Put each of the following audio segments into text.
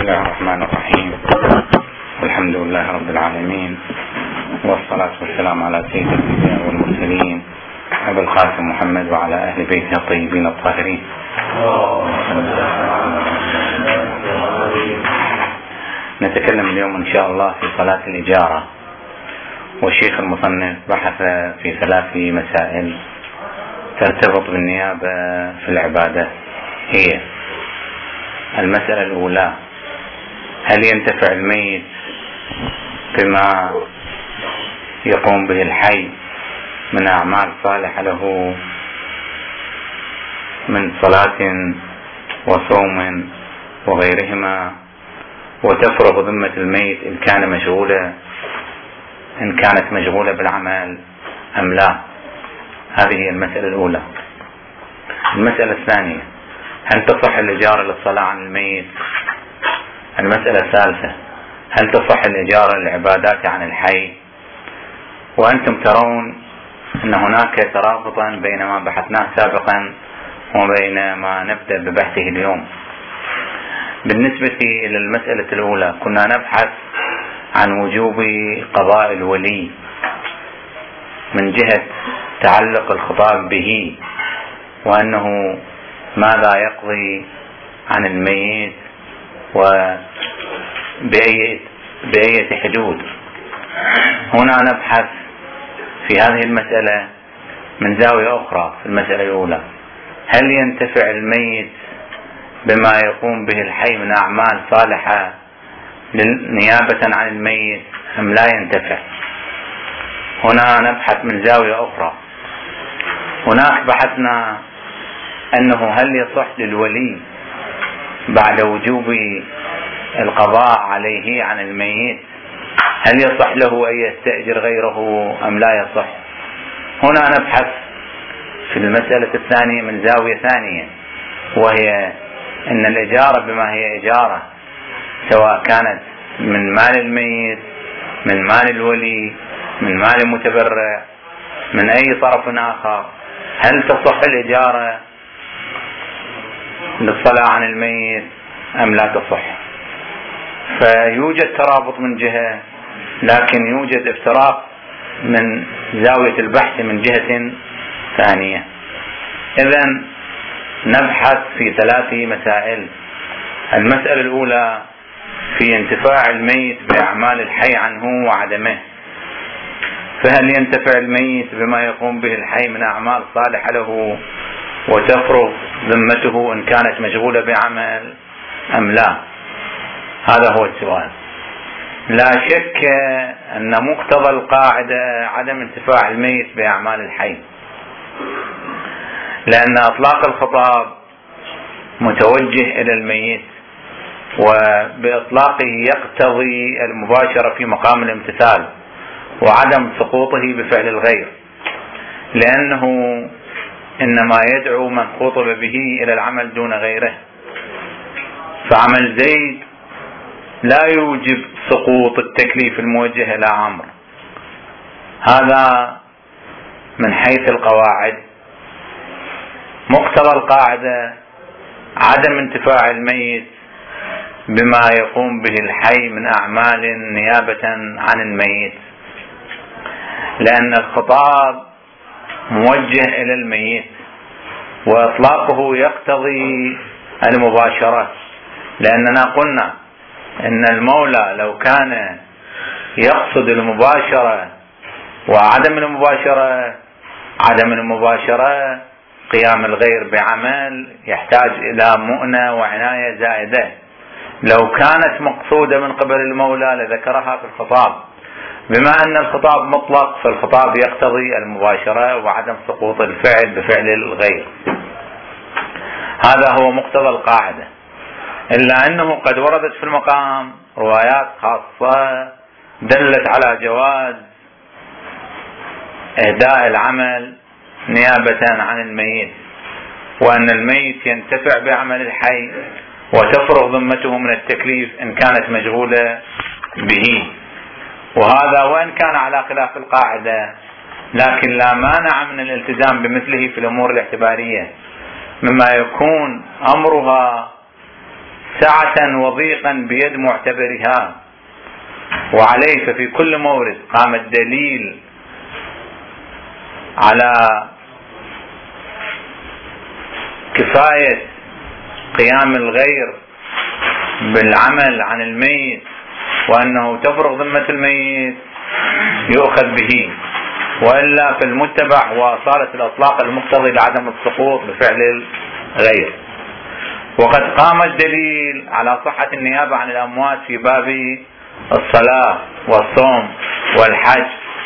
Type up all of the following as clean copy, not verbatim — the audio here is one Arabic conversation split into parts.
الله الرحمن الرحيم. الحمد لله رب العالمين، والصلاة والسلام على سيد الأنبياء والمرسلين أبي القاسم محمد وعلى أهل بيته الطيبين الطاهرين. نتكلم اليوم إن شاء الله في صلاة الإجارة، والشيخ المصنف بحث في 3 مسائل ترتبط بالنيابة في العبادة. هي: المسألة الأولى: هل ينتفع الميت بما يقوم به الحي من أعمال صالحة له من صلاة وصوم وغيرهما، وتفرغ ذمة الميت إن كانت مشغولة بالعمل أم لا؟ هذه هي المسألة الأولى. المسألة الثانية: هل تصح الإجارة للصلاة عن الميت؟ المسألة الثالثة: هل تصح الإجارة للعبادات عن الحي؟ وأنتم ترون أن هناك ترابطا بين ما بحثناه سابقا وبين ما نبدأ ببحثه اليوم. بالنسبة إلى المسألة الأولى، كنا نبحث عن وجوب قضاء الولي من جهة تعلق الخطاب به، وأنه ماذا يقضي عن الميت وبأية حدود. هنا نبحث في هذه المسألة من زاوية أخرى. في المسألة الأولى: هل ينتفع الميت بما يقوم به الحي من أعمال صالحة نيابة عن الميت أم لا ينتفع؟ هنا نبحث من زاوية أخرى. هناك بحثنا أنه هل يصح للولي بعد وجوب القضاء عليه عن الميت، هل يصح له أن يستأجر غيره أم لا يصح؟ هنا نبحث في المسألة الثانية من زاوية ثانية، وهي أن الإجارة بما هي إجارة، سواء كانت من مال الميت، من مال الولي، من مال المتبرع، من أي طرف آخر، هل تصح الإجارة للصلاة عن الميت أم لا تصح؟ فيوجد ترابط من جهة، لكن يوجد افتراق من زاوية البحث من جهة ثانية. إذن نبحث في 3 مسائل. المسألة الأولى في انتفاع الميت بأعمال الحي عنه وعدمه. فهل ينتفع الميت بما يقوم به الحي من أعمال صالحة له وتفرغ ذمته إن كانت مشغولة بعمل أم لا؟ هذا هو السؤال. لا شك أن مقتضى القاعدة عدم انتفاع الميت بأعمال الحي، لأن إطلاق الخطاب متوجه إلى الميت، وبإطلاقه يقتضي المباشرة في مقام الامتثال وعدم سقوطه بفعل الغير، لأنه إنما يدعو من خطب به إلى العمل دون غيره. فعمل زيد لا يوجب سقوط التكليف الموجه إلى عمرو. هذا من حيث القواعد. مقتضى القاعدة عدم انتفاع الميت بما يقوم به الحي من أعمال نيابة عن الميت، لأن الخطاب موجه إلى الميت، وإطلاقه يقتضي المباشرة، لأننا قلنا إن المولى لو كان يقصد المباشرة وعدم المباشرة، عدم المباشرة قيام الغير بعمل يحتاج إلى مؤنة وعناية زائدة. لو كانت مقصودة من قبل المولى لذكرها في الخطاب. بما أن الخطاب مطلق، فالخطاب يقتضي المباشرة وعدم سقوط الفعل بفعل الغير. هذا هو مقتضى القاعدة، إلا أنه قد وردت في المقام روايات خاصة دلت على جواز إهداء العمل نيابة عن الميت، وأن الميت ينتفع بعمل الحي وتفرغ ذمته من التكليف إن كانت مشغولة به. وهذا وإن كان على خلاف القاعدة، لكن لا مانع من الالتزام بمثله في الأمور الاعتبارية، مما يكون أمرها سعة وضيقا بيد معتبرها، وعليه ففي كل مورد قام الدليل على كفاية قيام الغير بالعمل عن الميت وأنه تفرغ ذمة الميت يؤخذ به، وإلا في المتبع وصارت الأطلاق المقتضي لعدم السقوط بفعل الغير. وقد قام الدليل على صحة النيابة عن الأموات في باب الصلاة والصوم والحج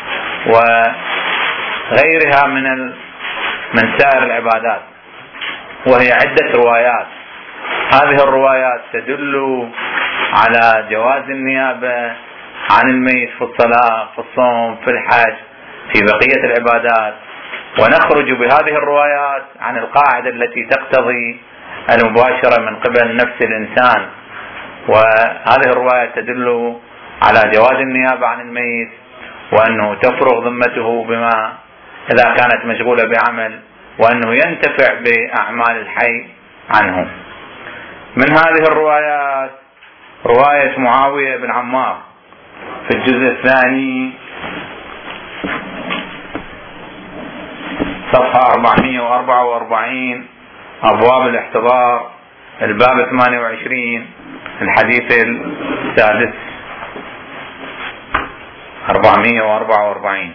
وغيرها من سائر العبادات، وهي عدة روايات. هذه الروايات تدل على جواز النيابة عن الميت في الصلاة، في الصوم، في الحج، في بقية العبادات. ونخرج بهذه الروايات عن القاعدة التي تقتضي المباشرة من قبل نفس الإنسان، وهذه الرواية تدل على جواز النيابة عن الميت وأنه تفرغ ذمته بما إذا كانت مشغولة بعمل، وأنه ينتفع بأعمال الحي عنه. من هذه الروايات رواية معاوية بن عمار في الجزء الثاني صفحة 444 أبواب الاحتضار الباب 28 الحديث السادس 444.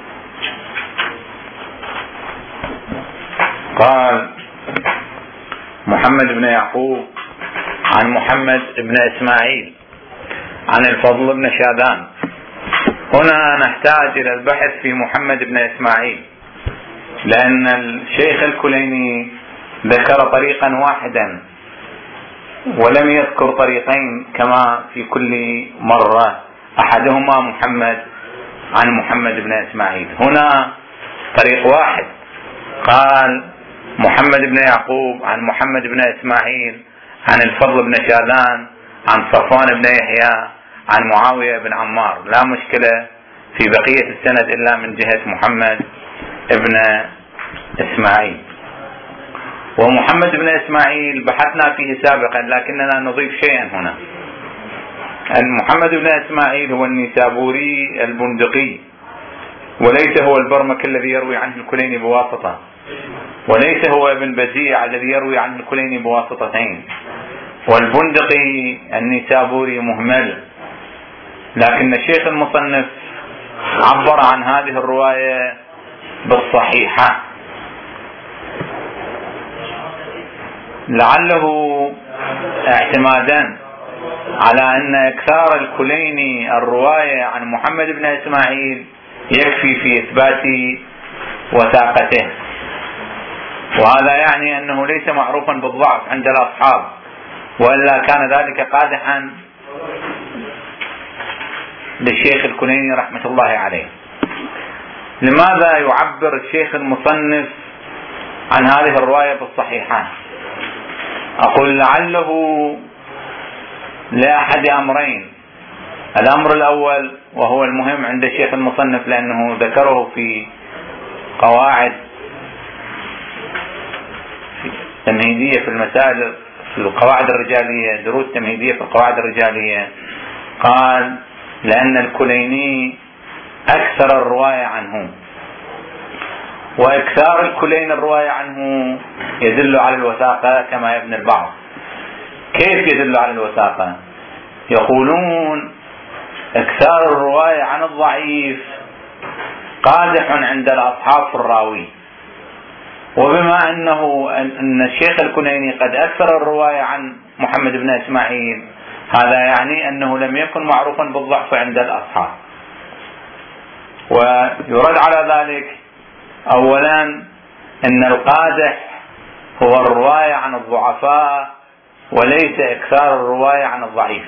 قال محمد بن يعقوب عن محمد بن إسماعيل عن الفضل بن شاذان. هنا نحتاج إلى البحث في محمد بن إسماعيل، لأن الشيخ الكليني ذكر طريقا واحدا ولم يذكر طريقين كما في كل مرة، أحدهما محمد عن محمد بن إسماعيل. هنا طريق واحد، قال محمد بن يعقوب عن محمد بن إسماعيل عن الفضل بن شاذان عن صفوان بن يحيى عن معاوية بن عمار. لا مشكلة في بقية السند إلا من جهة محمد بن إسماعيل. ومحمد بن إسماعيل بحثنا فيه سابقا، لكننا نضيف شيئا هنا. محمد بن إسماعيل هو النيسابوري البندقي، وليس هو البرمك الذي يروي عنه الكليني بواسطة، وليس هو ابن بزيع الذي يروي عنه الكليني بواسطتين. والبندقي النيسابوري مهمل، لكن الشيخ المصنف عبر عن هذه الرواية بالصحيحة، لعله اعتمادا على أن إكثار الكليني الرواية عن محمد بن إسماعيل يكفي في إثبات وثاقته، وهذا يعني أنه ليس معروفا بالضعف عند الأصحاب، وإلا كان ذلك قادحا للشيخ الكليني رحمة الله عليه. لماذا يعبر الشيخ المصنف عن هذه الرواية بالصحيحة؟ أقول لعله لأحد أمرين. الأمر الأول وهو المهم عند الشيخ المصنف، لأنه ذكره في قواعد تمهيدية في المسائل في القواعد الرجالية، دروس تمهيدية في القواعد الرجالية، قال لأن الكليني أكثر الرواية عنه، وإكثار الكلين الرواية عنه يدل على الوثاقة كما يبني البعض. كيف يدل على الوثاقة؟ يقولون إكثار الرواية عن الضعيف قادح عند الأصحاب في الراوي، وبما أن الشيخ الكليني قد أكثر الرواية عن محمد بن إسماعيل، هذا يعني أنه لم يكن معروفا بالضعف عند الأصحاب. ويرد على ذلك أولا أن القادح هو الرواية عن الضعفاء وليس إكثار الرواية عن الضعيف.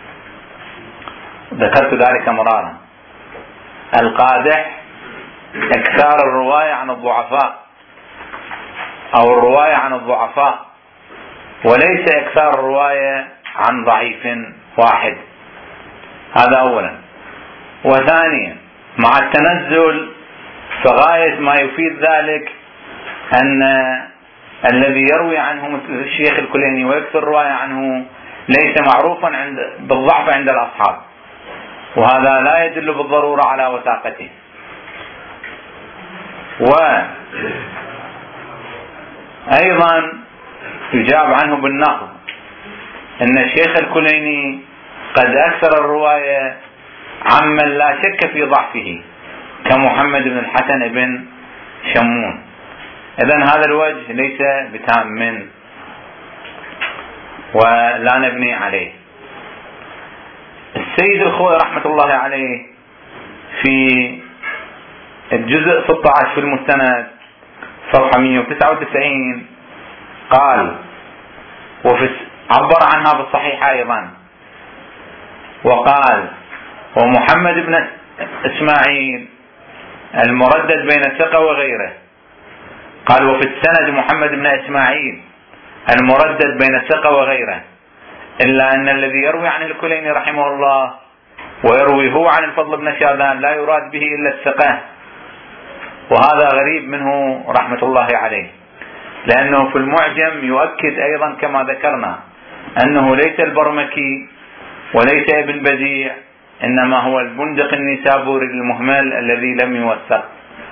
ذكرت ذلك مرارا. القادح إكثار الرواية عن الضعفاء أو الرواية عن الضعفاء، وليس إكثار الرواية عن ضعيف واحد. هذا أولا. وثانيا مع التنزل فغاية ما يفيد ذلك أن الذي يروي عنه مثل الشيخ الكليني ويكثر الرواية عنه ليس معروفا بالضعف عند الأصحاب، وهذا لا يدل بالضرورة على وثاقته. وأيضا يجاب عنه بالنقد أن الشيخ الكليني قد أكثر الرواية عمن لا شك في ضعفه كمحمد بن الحسن بن شمون. إذن هذا الوجه ليس بتام ولا نبني عليه. السيد الخوئي رحمة الله عليه في الجزء 16 في المستند صفحة 199 قال، عبر عنها بالصحيح أيضا، وقال: ومحمد بن إسماعيل المردد بين الثقة وغيره. قال: وفي السند محمد بن إسماعيل المردد بين الثقة وغيره، إلا أن الذي يروي عن الكليني رحمه الله ويروي هو عن الفضل بن شاذان لا يراد به إلا الثقة، وهذا غريب منه رحمة الله عليه، لأنه في المعجم يؤكد أيضا كما ذكرنا أنه ليس البرمكي وليس ابن بديع، إنما هو البندق النيسابوري المهمل الذي لم يوثق،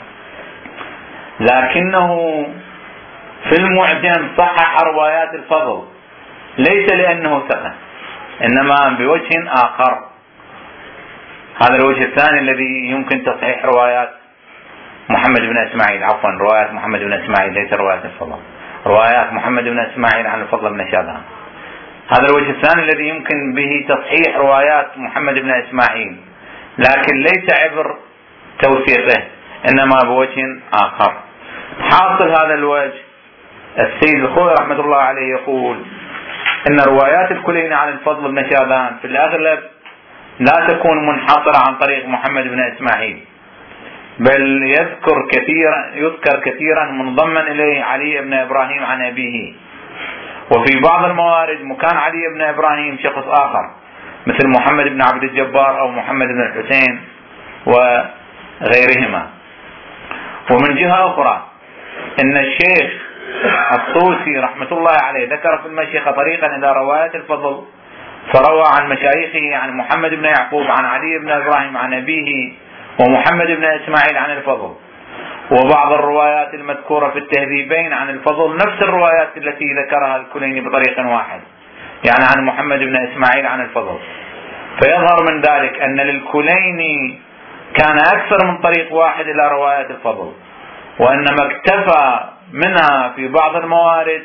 لكنه في المعجم صحح روايات الفضل ليس لأنه ثقة، إنما بوجه آخر. هذا الوجه الثاني الذي يمكن تصحيح روايات محمد بن إسماعيل، عفوا روايات محمد بن إسماعيل ليس روايات الفضل، روايات محمد بن إسماعيل عن الفضل بن شاذان. هذا الوجه الثاني الذي يمكن به تصحيح روايات محمد بن إسماعيل، لكن ليس عبر توثيقه إنما بوجه آخر. حاصل هذا الوجه السيد الخوئي رحمة الله عليه يقول إن روايات الكليني عن الفضل بن شاذان في الأغلب لا تكون منحصرة عن طريق محمد بن إسماعيل، بل يذكر كثيرا منضمن إليه علي بن إبراهيم عن أبيه، وفي بعض الموارد مكان علي بن إبراهيم شخص آخر مثل محمد بن عبد الجبار أو محمد بن الحسين وغيرهما. ومن جهة أخرى إن الشيخ الطوسي رحمة الله عليه ذكر في المشيخة طريقا إلى روايات الفضل، فروى عن مشايخه عن محمد بن يعقوب عن علي بن إبراهيم عن أبيه ومحمد بن إسماعيل عن الفضل. وبعض الروايات المذكورة في التهذيبين عن الفضل نفس الروايات التي ذكرها الكليني بطريق واحد، يعني عن محمد بن إسماعيل عن الفضل. فيظهر من ذلك أن للكليني كان أكثر من طريق واحد إلى روايات الفضل، وإنما اكتفى منها في بعض الموارد،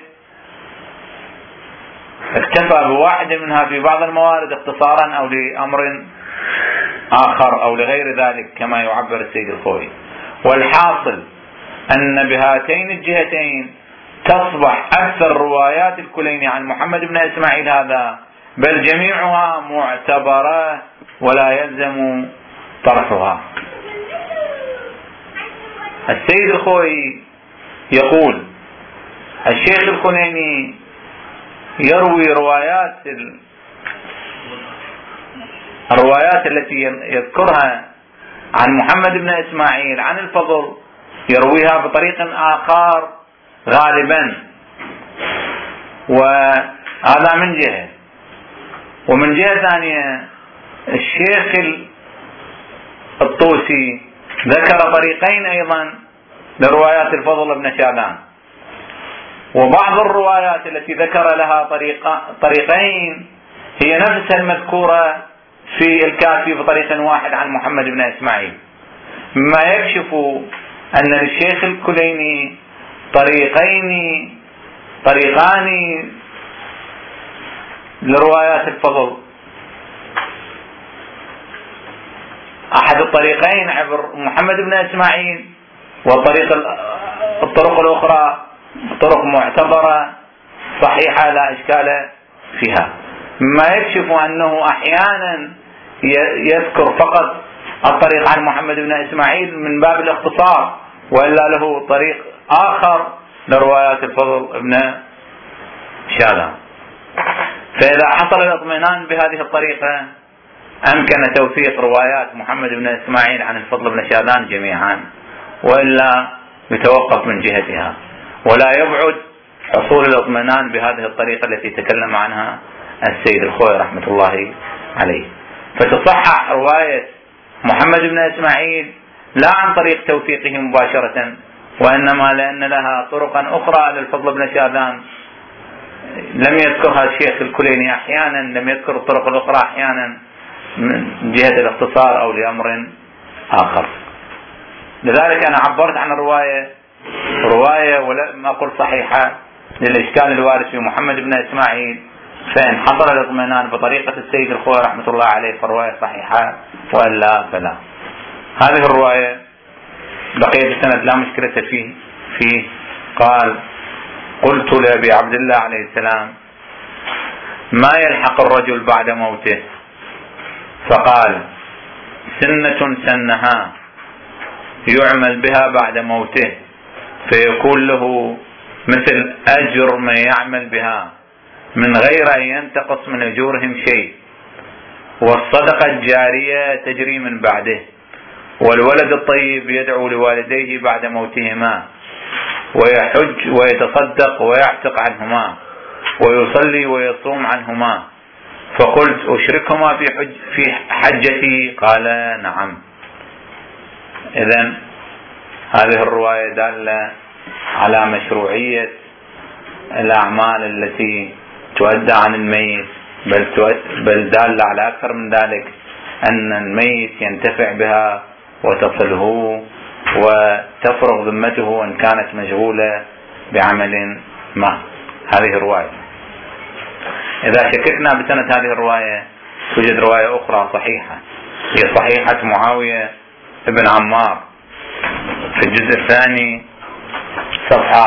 اكتفى بواحد منها في بعض الموارد اختصارا أو لأمر آخر أو لغير ذلك كما يعبر السيد الخوئي. والحاصل أن بهاتين الجهتين تصبح أكثر روايات الكليني عن محمد بن إسماعيل هذا، بل جميعها معتبرة ولا يلزم طرحها. السيد الخوئي يقول: الشيخ الكليني يروي الروايات التي يذكرها عن محمد بن إسماعيل عن الفضل يرويها بطريق آخر غالبا، وهذا من جهة. ومن جهة ثانية الشيخ الطوسي ذكر طريقين أيضا لروايات الفضل بن شاذان، وبعض الروايات التي ذكر لها طريقين هي نفسها المذكورة في الكافي بطريق واحد عن محمد بن إسماعيل، مما يكشف أن للشيخ الكليني طريقان لروايات الفضل. أحد الطريقين عبر محمد بن إسماعيل، والطرق الأخرى طرق معتبرة صحيحة لا إشكال فيها، مما يكشف أنه أحيانا يذكر فقط الطريق عن محمد بن إسماعيل من باب الاختصار، وإلا له طريق آخر لروايات الفضل بن شاذان. فإذا حصل الاطمئنان بهذه الطريقة أمكن توثيق روايات محمد بن إسماعيل عن الفضل بن شاذان جميعا، وإلا يتوقف من جهتها. ولا يبعد حصول الاطمئنان بهذه الطريقة التي تكلم عنها السيد الخوئي رحمة الله عليه. فتصحح رواية محمد بن إسماعيل لا عن طريق توثيقه مباشرة، وإنما لأن لها طرقا أخرى للفضل بن شاذان لم يذكرها الشيخ الكليني أحيانا، لم يذكر الطرق الأخرى أحيانا من جهة الاختصار أو لأمر آخر. لذلك أنا عبرت عن رواية ولم أقل صحيحة للإشكال الوارد في محمد بن إسماعيل، فإن حصل الاطمئنان بطريقة السيد الخوئي رحمة الله عليه فالرواية صحيحة، وإلا فلا. هذه الرواية بقية السند لا مشكلة فيه. قال: قلت لأبي عبد الله عليه السلام: ما يلحق الرجل بعد موته؟ فقال: سنة سنها يعمل بها بعد موته فيكون له مثل أجر من يعمل بها من غير أن ينتقص من أجورهم شيء، والصدقة الجارية تجري من بعده، والولد الطيب يدعو لوالديه بعد موتهما، ويحج ويتصدق ويعتق عنهما، ويصلي ويصوم عنهما. فقلت: أشركهما في حجتي؟ قال: نعم. إذن هذه الرواية دالة على مشروعية الأعمال التي تؤدى عن الميت، بل دالة على أكثر من ذلك، أن الميت ينتفع بها وتصله وتفرغ ذمته إن كانت مشغولة بعمل ما. هذه الرواية. إذا شككنا بسنة هذه الرواية توجد رواية أخرى صحيحة، هي صحيحة معاوية ابن عمار في الجزء الثاني صفحة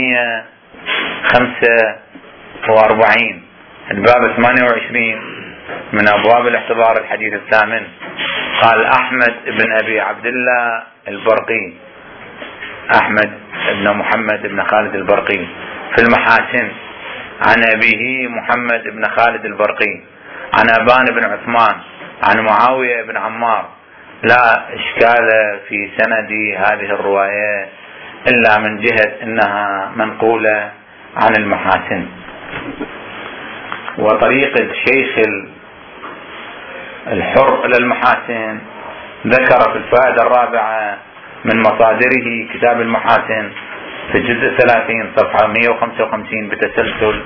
445 الباب 28 من أبواب الاحتضار الحديث الثامن. قال: أحمد بن أبي عبد الله البرقي، أحمد بن محمد بن خالد البرقي في المحاسن عن أبيه محمد بن خالد البرقي عن أبان بن عثمان عن معاوية بن عمار. لا إشكال في سند هذه الرواية إلا من جهة أنها منقولة عن المحاسن. وطريقة شيخ الحر إلى المحاسن ذكر في الفائدة الرابعة من مصادره كتاب المحاسن في الجزء 30 صفحة 155 بتسلسل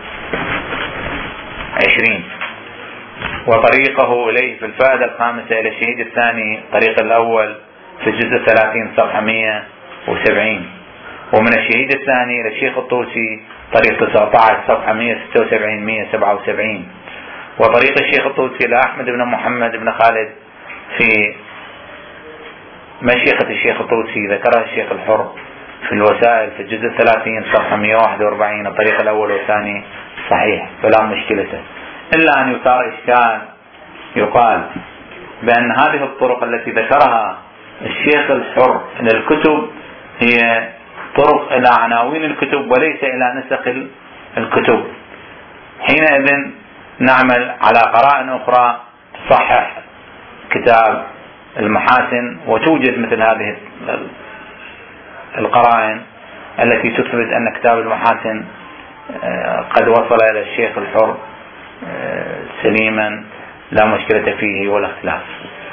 20. وطريقه إليه في الفائدة الخامسة إلى الشهيد الثاني طريق الأول في الجزء 30 صفحة 170. ومن الشهيد الثاني إلى الشيخ الطوسي طريق 19 صفحة 176 177. وطريق الشيخ الطوسي إلى أحمد بن محمد بن خالد في مشيخة الشيخ الطوسي ذكرها الشيخ الحر في الوسائل في الجزء 30 صفحة 141. الطريق الأول والثاني صحيح فلا مشكلة، إلا أن يثار إشكال يقال بأن هذه الطرق التي ذكرها الشيخ الحر للكتب هي طرق إلى عناوين الكتب وليس إلى نسخ الكتب. حينئذ نعمل على قرائن أخرى تصحح كتاب المحاسن، وتوجد مثل هذه القرائن التي تثبت أن كتاب المحاسن قد وصل إلى الشيخ الحر سليما لا مشكلة فيه ولا اختلاف.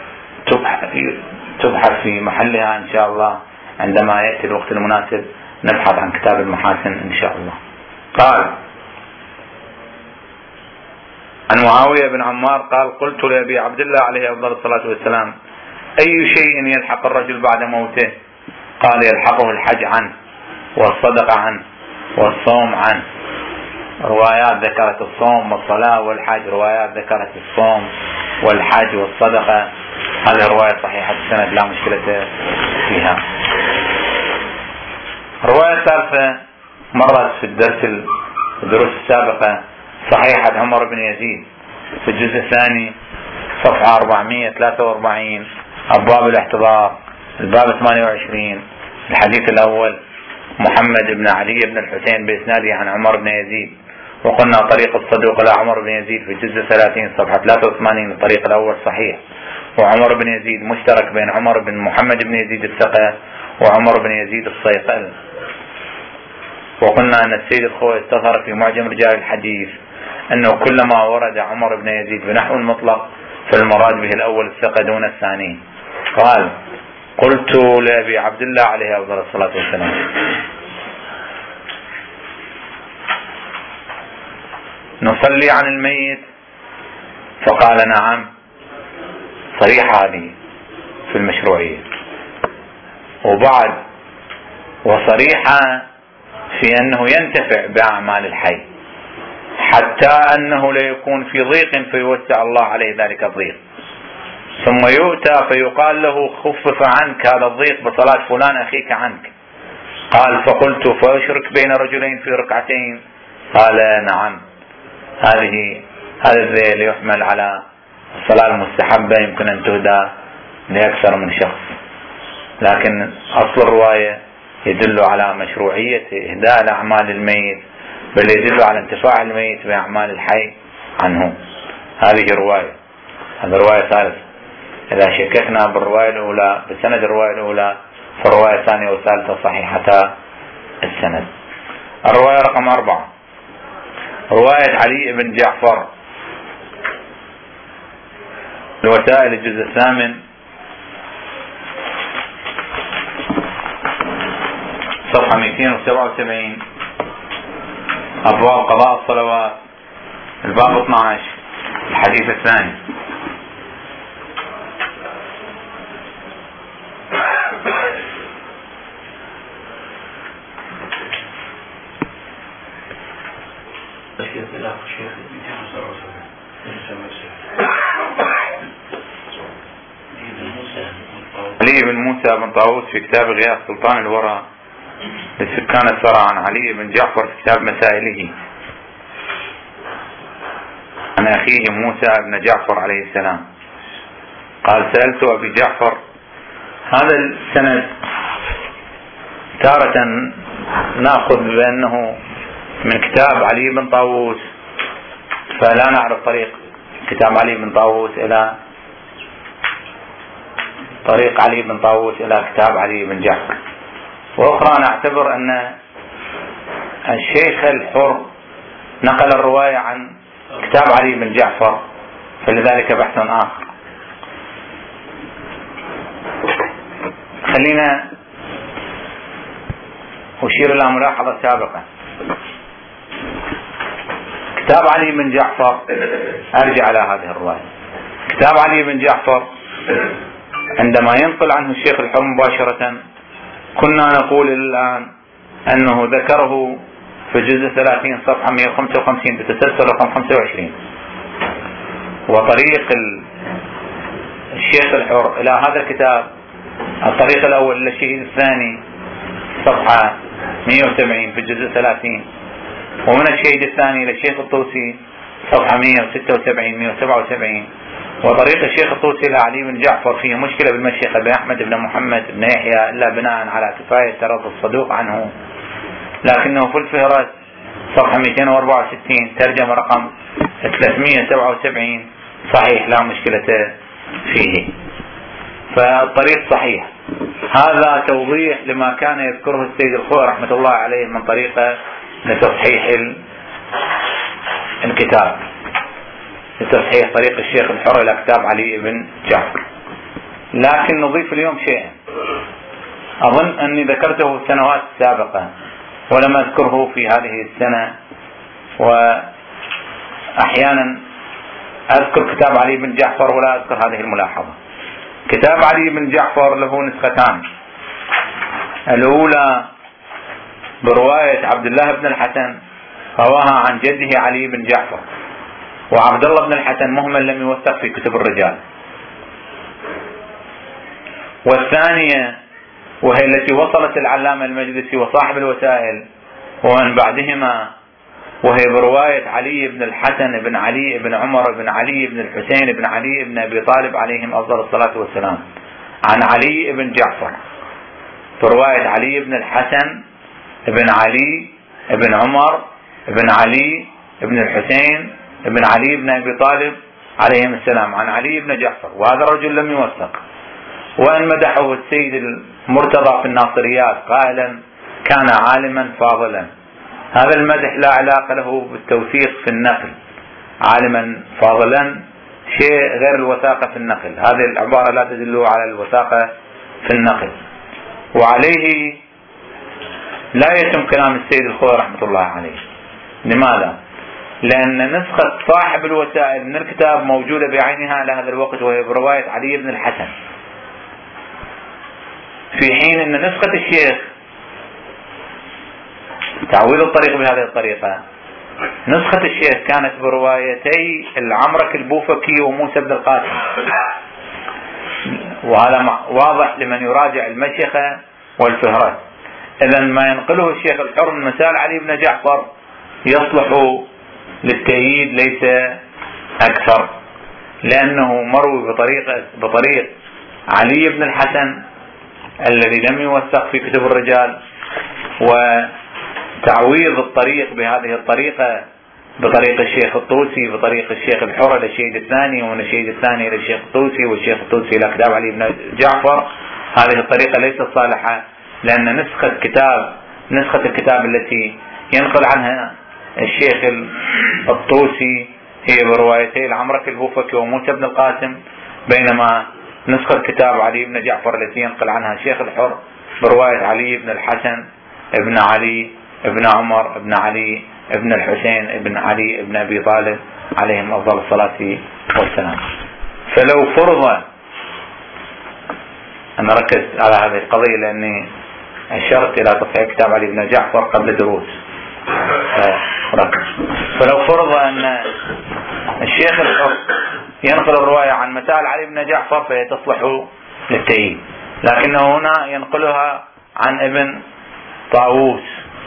تبحث في محلها إن شاء الله عندما يأتي الوقت المناسب، نبحث عن كتاب المحاسن إن شاء الله. قال: عن معاوية بن عمار قال: قلت لأبي عبد الله عليه أفضل الصلاة والسلام: أي شيء يلحق الرجل بعد موته؟ قال: يلحقه الحج عنه، والصدقة عنه، والصوم عنه. روايات ذكرت الصوم والصلاة والحج، روايات ذكرت الصوم والحج والصدقة. هذه الرواية صحيحة السند لا مشكلة فيها. الرواية الثالثة مرت في الدروس السابقة، صحيحة عمر بن يزيد في الجزء الثاني صفحة 443 أبواب الاحتضار الباب 28 الحديث الأول محمد بن علي بن الحسين بإسناده عن عمر بن يزيد. وقلنا طريق الصدوق إلى عمر بن يزيد في الجزء 30 صفحة 83 الطريق الأول صحيح. وعمر بن يزيد مشترك بين عمر بن محمد بن يزيد الثقة وعمر بن يزيد الصيقل. وقلنا أن السيد الخوئي استظهر في معجم رجال الحديث أنه كلما ورد عمر بن يزيد بنحو المطلق فالمراد به الأول الثقة دون الثاني. قال: قلت لأبي عبد الله عليه أفضل الصلاة والسلام: نصلي عن الميت؟ فقال: نعم. صريحة هذه في المشروعية، وبعد وصريحة في أنه ينتفع بأعمال الحي، حتى أنه لا يكون في ضيق فيوسع الله عليه ذلك الضيق، ثم يؤتى فيقال له: خفف عنك هذا الضيق بصلاة فلان أخيك عنك. قال: فقلت: فأشرك بين رجلين في ركعتين؟ قال: نعم. هذا الذيل يحمل على الصلاة المستحبة، يمكن أن تهدى لأكثر من شخص، لكن أصل الرواية يدل على مشروعية إهداء الأعمال الميت، بل يدل على انتفاع الميت بأعمال الحي عنه. هذه رواية. هذا رواية ثالثة. إذا شككنا بالرواية الأولى بسند الرواية الأولى فالرواية الثانية والثالثة صحيحتا السند. الرواية رقم 4، رواية علي بن جعفر، الوسائل الجزء 8 صفحة 277، أبواب قضاء الصلوات، الباب 12، الحديث الثاني. علي بن موسى بن طاووس في كتاب غياث سلطان الورى للسكان الثرى عن علي بن جعفر في كتاب مسائله عن أخيه موسى بن جعفر عليه السلام قال: سألت أبي جعفر. هذا السند تارة نأخذ بأنه من كتاب علي بن طاووس، فلا نعرف طريق كتاب علي بن طاووس إلى طريق علي بن طاووس إلى كتاب علي بن جعفر، وأخرى نعتبر أن الشيخ الحر نقل الرواية عن كتاب علي بن جعفر، فلذلك بحث آخر. خلينا أشير إلى ملاحظة سابقة. كتاب علي بن جعفر، أرجع على هذه الرواية. كتاب علي بن جعفر عندما ينقل عنه الشيخ الحر مباشرة كنا نقول الآن أنه ذكره في جزء 30 صفحة 155 بتسلسل رقم 25، وطريق الشيخ الحر إلى هذا الكتاب الطريق الأول للشهيد الثاني صفحة 170 في الجزء 30، ومن الشهيد الثاني للشيخ الطوسي صفحة 176 177، وطريق الشيخ الطوسي إلى علي بن جعفر فيه مشكلة بالمشيخة بأحمد بن محمد بن يحيى إلا بناء على كفاية ترى الصدوق عنه، لكنه في الفهرس صفحة 264 ترجمة رقم 377 صحيح لا مشكلة فيه، فالطريق صحيح. هذا توضيح لما كان يذكره السيد الخوئي رحمة الله عليه من طريقة لتصحيح الكتاب، لتصحيح طريق الشيخ الحر إلى كتاب علي بن جعفر. لكن نضيف اليوم شيئا أظن أني ذكرته في السنوات السابقة ولم أذكره في هذه السنة، وأحيانا أذكر كتاب علي بن جعفر ولا أذكر هذه الملاحظة. كتاب علي بن جعفر له نسختان، الأولى برواية عبد الله بن الحسن رواها عن جده علي بن جعفر، وعبد الله بن الحسن مهمل لم يوثق في كتب الرجال، والثانية وهي التي وصلت العلامة المجلسي وصاحب الوسائل ومن بعدهما، وهي برواية علي بن الحسن بن علي بن عمر بن علي بن الحسين بن علي بن أبي طالب عليهم أفضل الصلاة والسلام عن علي بن جعفر، برواية علي بن الحسن بن علي بن عمر بن علي بن الحسين بن علي بن أبي طالب عليهم السلام عن علي بن جعفر، وهذا الرجل لم يوثق، وأن مدحه السيد المرتضى في الناصريات قائلا: كان عالما فاضلا. هذا المدح لا علاقة له بالتوثيق في النقل، عالما فاضلا شيء غير الوثاقة في النقل. هذه العبارة لا تدل على الوثاقة في النقل، وعليه لا يتم كلام السيد الخوئي رحمة الله عليه. لماذا؟ لأن نسخة صاحب الوسائل من الكتاب موجودة بعينها على هذا الوقت، وهي برواية علي بن الحسن، في حين أن نسخة الشيخ تعويض الطريق بهذه الطريقة، نسخة الشيخ كانت بروايتي العمرك البوفكي وموسى بن القاسم، وهذا واضح لمن يراجع المشيخة والفهرس. إذا ما ينقله الشيخ الحر من مسائل علي بن جعفر يصلح للتأييد ليس أكثر، لأنه مروي بطريق علي بن الحسن الذي لم يوثق في كتب الرجال، وتعويض الطريق بهذه الطريقة بطريق الشيخ الطوسي بطريق الشيخ الحر إلى الشهيد الثاني، ومن الشهيد الثاني إلى الشيخ الطوسي، والشيخ الطوسي إلى كتاب علي بن جعفر. هذه الطريقة ليست صالحة، لأن نسخة الكتاب التي ينقل عنها الشيخ الطوسي هي بروايتي العمرك البوفكي وموسى بن القاسم، بينما نسخة كتاب علي بن جعفر التي ينقل عنها الشيخ الحر برواية علي بن الحسن ابن علي ابن عمر ابن علي ابن الحسين ابن علي ابن أبي طالب عليهم أفضل الصلاة والسلام. فلو فرض أنا ركز على هذه القضية لأني أشرت إلى تصحيح كتاب علي بن جعفر قبل دروس، فلو فرض أن الشيخ الحر ينقل الرواية عن مسائل علي بن جعفر فهي تصلح للتأييد، لكنه هنا ينقلها عن ابن طاووس،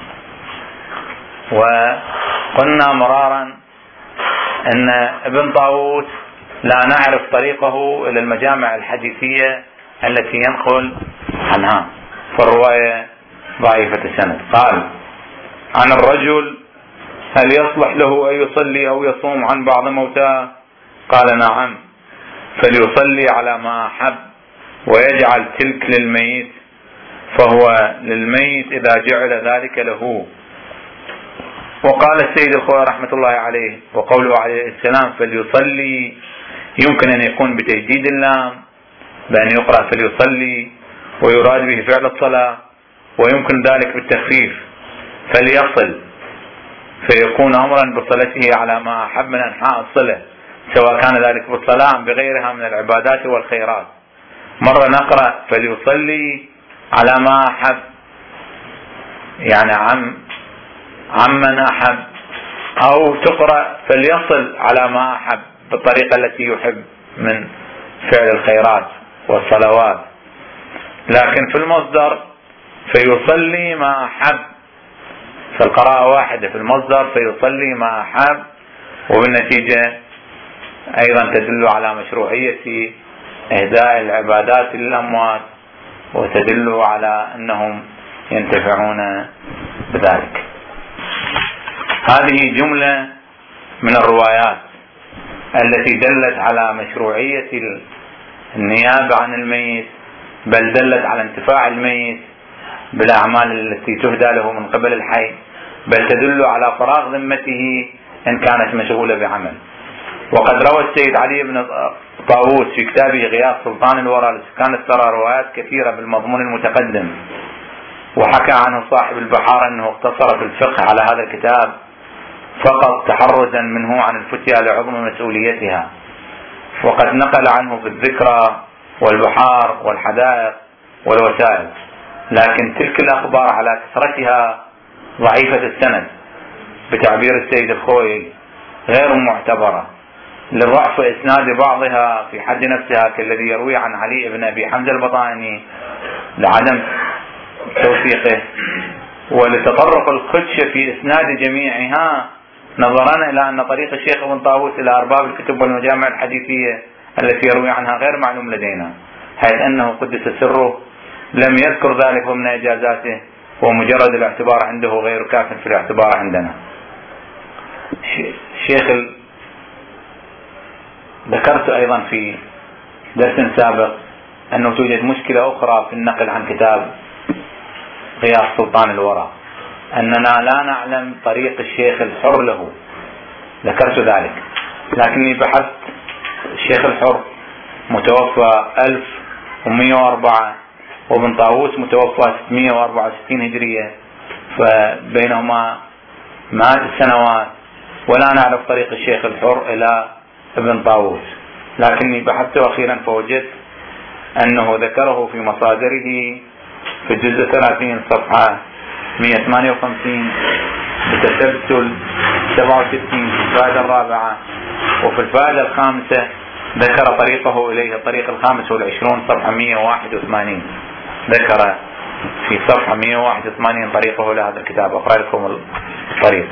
وقلنا مرارا أن ابن طاووس لا نعرف طريقه إلى المجامع الحديثية التي ينقل عنها، فالرواية ضعيفة السند. قال عن الرجل هل يصلح له أن يصلي أو يصوم عن بعض موتاه؟ قال نعم، فليصلي على ما أحب ويجعل تلك للميت، فهو للميت إذا جعل ذلك له. وقال السيد الخوئي رحمة الله عليه وقوله عليه السلام فليصلي يمكن أن يكون بتجديد اللام بأن يقرأ فليصلي ويراد به فعل الصلاة، ويمكن ذلك بالتخفيف فليصل، فيكون أمرا بصلته على ما أحب من أنحاء الصلة، سواء كان ذلك بالصلاة أم بغيرها من العبادات والخيرات. مرة نقرأ فليصلي على ما أحب، يعني عمن أحب، أو تقرأ فليصل على ما أحب بالطريقة التي يحب من فعل الخيرات والصلوات. لكن في المصدر فيصلي ما أحب، فالقراءة واحدة في المصدر فيصلي ما أحب، وبالنتيجة أيضا تدل على مشروعية إهداء العبادات للأموات، وتدل على أنهم ينتفعون بذلك. هذه جملة من الروايات التي دلت على مشروعية النيابة عن الميت، بل دلت على انتفاع الميت بالأعمال التي تهدى له من قبل الحي، بل تدل على فراغ ذمته إن كانت مشغولة بعمل. وقد روى السيد علي بن طاووس في كتابه غياث سلطان الورى كانت ترى روايات كثيرة بالمضمون المتقدم، وحكى عنه صاحب البحار أنه اقتصر في الفقه على هذا الكتاب فقط تحرزا منه عن الفتيا لعظم مسؤوليتها، وقد نقل عنه في الذكرى والبحار والحدائق والوسائل، لكن تلك الأخبار على كثرتها ضعيفة السند بتعبير السيد الخوئي غير معتبرة، لضعف إسناد بعضها في حد نفسها كالذي يروي عن علي بن أبي حمزة البطاني لعدم توثيقه، ولتطرق الخدشة في إسناد جميعها، نظرا إلى أن طريق الشيخ ابن طاووس إلى أرباب الكتب والمجامع الحديثية التي يروي عنها غير معلوم لدينا، حيث أنه قدس سره لم يذكر ذلك ضمن إجازاته، ومجرد الاعتبار عنده غير كاف في الاعتبار عندنا. الشيخ ذكرت أيضا في درس سابق أنه توجد مشكلة أخرى في النقل عن كتاب غياث سلطان الورى، أننا لا نعلم طريق الشيخ الحر له، ذكرت ذلك، لكني بحثت الشيخ الحر متوفى 1104 وابن طاووس متوفى 664 هجرية، فبينهما مئات السنوات، ولا نعرف طريق الشيخ الحر إلى ابن طاووس. لكني بحثت أخيرا فوجدت أنه ذكره في مصادره في الجزء 30 صفحة 158 بتسلسل 67 في الفائدة الرابعة، وفي الفائدة الخامسة ذكر طريقه إليه الطريق الخامس والعشرون صفحة 181، ذكر في صفحة 181 طريقه لهذا الكتاب. أقرأ لكم الطريق.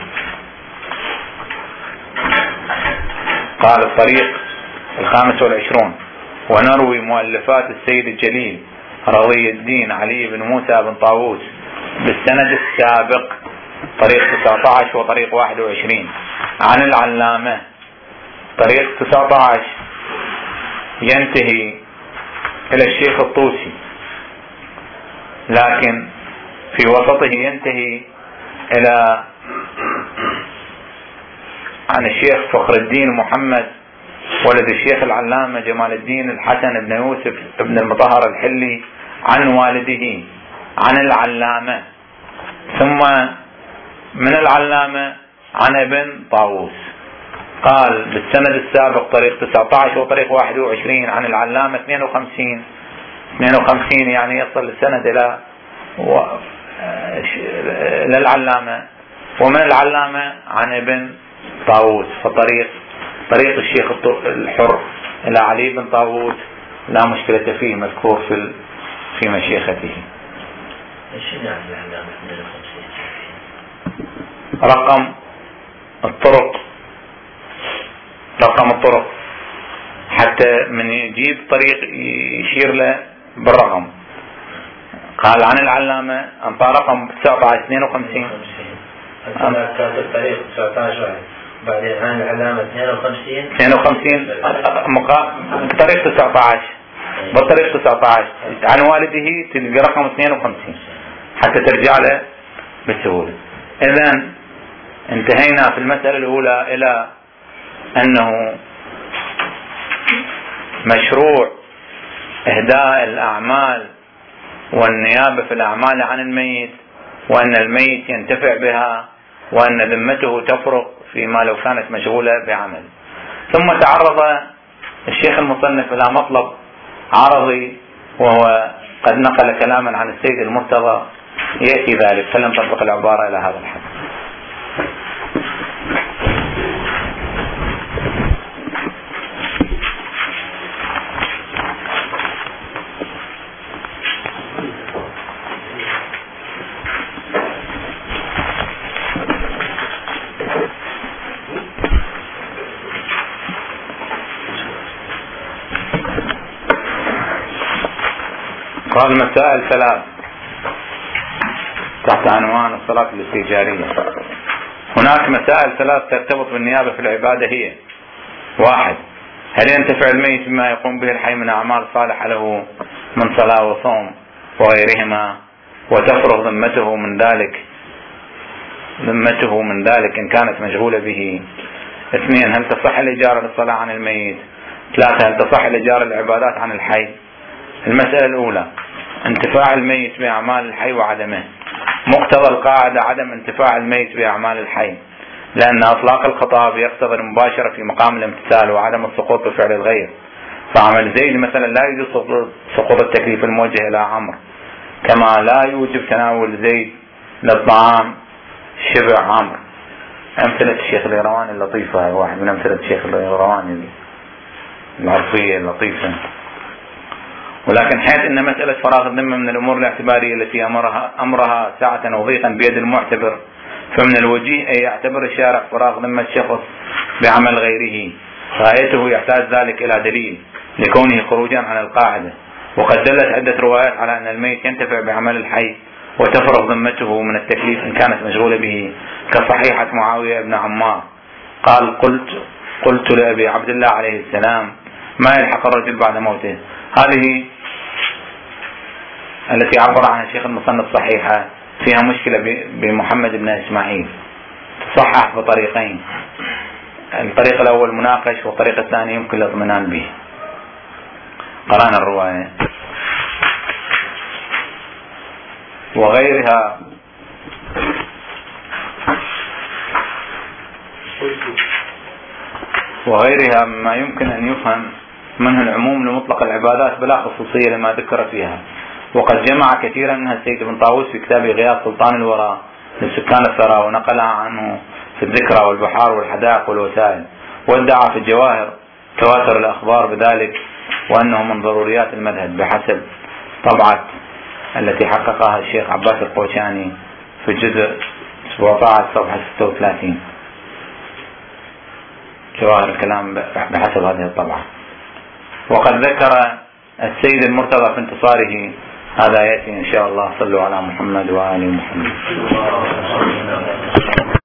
قال الطريق الخامس والعشرون: ونروي مؤلفات السيد الجليل رضي الدين علي بن موسى بن طاووس بالسند السابق طريق 19 وطريق 21 عن العلامة. طريق 19 ينتهي إلى الشيخ الطوسي، لكن في وسطه ينتهي إلى عن الشيخ فخر الدين محمد ولد الشيخ العلامة جمال الدين الحسن بن يوسف بن المطهر الحلي عن والده عن العلامة، ثم من العلامة عن ابن طاووس. قال بالسند السابق طريق 19 وطريق 21 عن العلامة 52 يعني يصل السند إلى العلامة، ومن العلامة عن ابن طاووس. فطريق الشيخ الحر إلى علي بن طاووس لا مشكلة فيه، مذكور في مشيخته. رقم الطرق حتى من يجيب طريق يشير له بالرقم. قال عن العلامة انطى رقم 19 52 كاتب طريق 19 بعدين عن العلامة 52 طريق 19 بالطريق 19 عن والده تلقى رقم 52 حتى ترجع له بسهولة. إذن انتهينا في المسألة الأولى إلى أنه مشروع إهداء الأعمال والنيابة في الأعمال عن الميت، وأن الميت ينتفع بها، وأن ذمته تفرق فيما لو كانت مشغولة بعمل. ثم تعرض الشيخ المصنف إلى مطلب عرضي، وهو قد نقل كلاما عن السيد المرتضى يأتي ذلك، فلنطبق العبارة إلى هذا الحد. قال مسائل 3 تحت عنوان الصلاة الاستئجارية. هناك مسائل 3 ترتبط بالنيابة في العبادة، هي: 1. هل ينتفع الميت بما يقوم به الحي من أعمال صالحة له من صلاة وصوم وغيرهما وتفرغ ذمته من ذلك إن كانت مشغولة به؟ 2. هل تصح الإجارة للصلاة عن الميت؟ 3. هل تصح الإجارة للعبادات عن الحي؟ المسألة الأولى: انتفاع الميت بأعمال الحي وعدمه. مقتضى القاعدة عدم انتفاع الميت بأعمال الحي، لأن أطلاق الخطاب يقتضي المباشرة في مقام الامتثال وعدم السقوط بفعل الغير. فعمل زيد مثلا لا يوجد سقوط التكليف الموجه إلى عمرو، كما لا يوجب تناول زيد للطعام شبع عمرو. أمثلة الشيخ الإيرواني اللطيفة، واحد من أمثلة الشيخ الإيرواني العرفية اللطيفة. ولكن حيث ان مسألة فراغ الذمة من الامور الاعتبارية التي امرها ساعة او ضيقا بيد المعتبر، فمن الوجيه ان يعتبر الشارع فراغ ذمة شخص بعمل غيره غايته يحتاج ذلك الى دليل لكونه خروجا عن القاعدة. وقد دلت عدة روايات على ان الميت ينتفع بعمل الحي وتفرغ ذمته من التكليف ان كانت مشغولة به، كصحيحة معاوية بن عمار قال: قلت لأبي عبد الله عليه السلام: ما يلحق الرجل بعد موته؟ هذه التي عبر عنها الشيخ المصنف صحيحة، فيها مشكلة بمحمد بن إسماعيل، تصحح بطريقين. الطريق الأول مناقش والطريق الثاني يمكن الاطمئنان به. قرأنا الرواية وغيرها مما يمكن أن يفهم منه العموم لمطلق العبادات بلا خصوصية لما ذكر فيها. وقد جمع كثيرا منها السيد ابن طاووس في كتابه غياث سلطان الورى لسكان الثرى، ونقلها عنه في الذكرى والبحار والحدائق والوسائل، وادعى في الجواهر تواتر الأخبار بذلك وأنه من ضروريات المذهب بحسب طبعة التي حققها الشيخ عباس القوشاني في الجزء 17 صفحة 36. جواهر الكلام بحسب هذه الطبعة. وقد ذكر السيد المرتضى في انتصاره، هذا يأتي إن شاء الله. صلوا على محمد وآل محمد.